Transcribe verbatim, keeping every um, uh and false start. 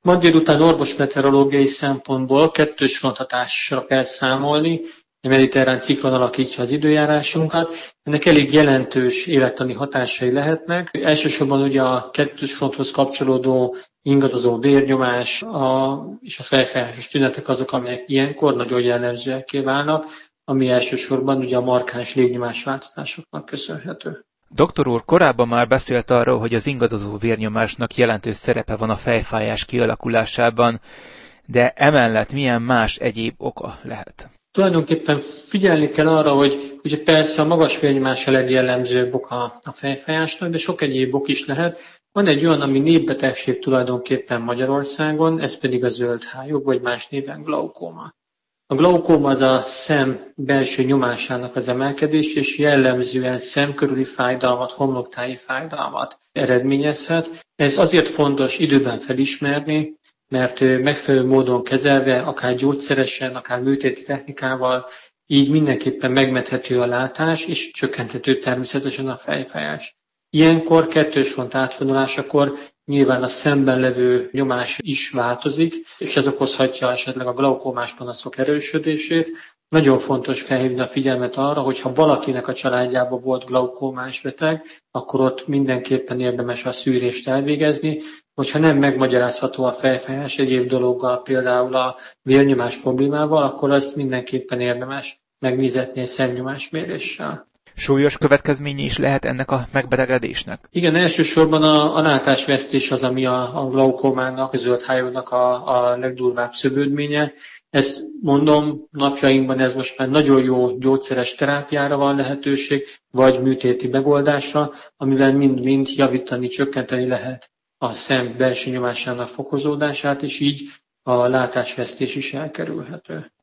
Ma délután orvosmeteorológiai szempontból kettős fronthatásra kell számolni, a mediterrán ciklon alakítja az időjárásunkat. Ennek elég jelentős élettani hatásai lehetnek. Elsősorban ugye a kettős fronthoz kapcsolódó ingadozó vérnyomás a, és a fejfájásos tünetek azok, amelyek ilyenkor nagyon jellemzőekké válnak, ami elsősorban ugye a markáns légnyomás változásoknak köszönhető. Doktor úr korábban már beszélt arról, hogy az ingadozó vérnyomásnak jelentős szerepe van a fejfájás kialakulásában, de emellett milyen más egyéb oka lehet? Tulajdonképpen figyelni kell arra, hogy ugye persze a magas vérnyomás a legjellemzőbb oka a fejfájásnak, de sok egyéb ok is lehet. Van egy olyan, ami népbetegség tulajdonképpen Magyarországon, ez pedig a zöldhályog, vagy más néven glaukóma. A glaukóma az a szem belső nyomásának az emelkedés, és jellemzően szem körüli fájdalmat, homloktáji fájdalmat eredményezhet. Ez azért fontos időben felismerni, mert megfelelő módon kezelve, akár gyógyszeresen, akár műtéti technikával, így mindenképpen megmenthető a látás, és csökkenthető természetesen a fejfájás. Ilyenkor kettős front átvonulásakor nyilván a szemben levő nyomás is változik, és ez okozhatja esetleg a glaukómás panaszok erősödését. Nagyon fontos felhívni a figyelmet arra, hogy ha valakinek a családjában volt glaukómás beteg, akkor ott mindenképpen érdemes a szűrést elvégezni. Hogyha nem megmagyarázható a fejfájás egyéb dologgal, például a vérnyomás problémával, akkor azt mindenképpen érdemes megnézetni egy szemnyomásméréssel. Súlyos következménye is lehet ennek a megbetegedésnek? Igen, elsősorban a, a látásvesztés az, ami a, a glaukómának, a zöldhályognak a, a legdurvább szövődménye. Ezt mondom, napjainkban ez most már nagyon jó gyógyszeres terápiára van lehetőség, vagy műtéti megoldásra, amivel mind-mind javítani, csökkenteni lehet a szem belső nyomásának fokozódását, és így a látásvesztés is elkerülhető.